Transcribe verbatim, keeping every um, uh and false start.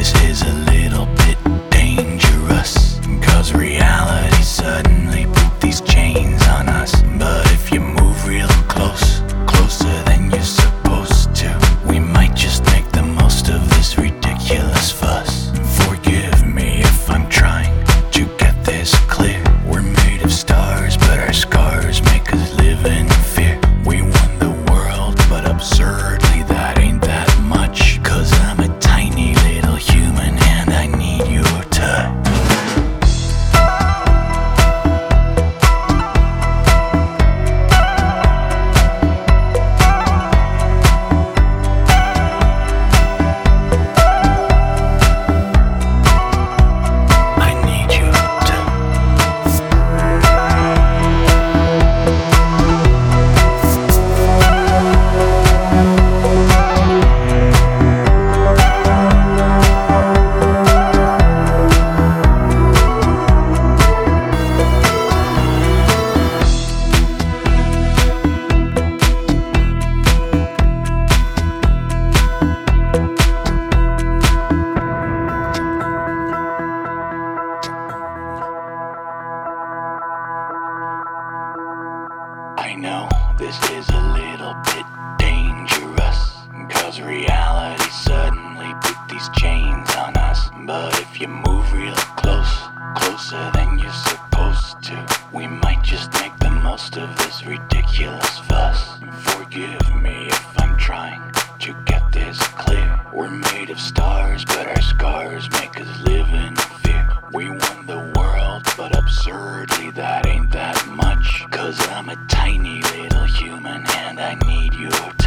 this is a little bit dangerous, 'cause reality suddenly put these chains on us. But if you move real close, closer than you're supposed to, we might just make the most of this ridiculous fuss. Forgive me if I'm trying to get this clear. We're made of stars, but our scars make us live in fear. We won the world, but absurdly that ain't that much. 'Cause I'm a tiny little human and I need your touch. I know this is a little bit dangerous, 'cause reality suddenly put these chains on us. But if you move real close, closer than you're supposed to, we might just make the most of this ridiculous fuss. Forgive me if I'm trying to get this clear. We're made of stars, but our scars make us live in fear. We won the world, but absurdly that ain't that much. 'Cause I'm a tiny little human and I need your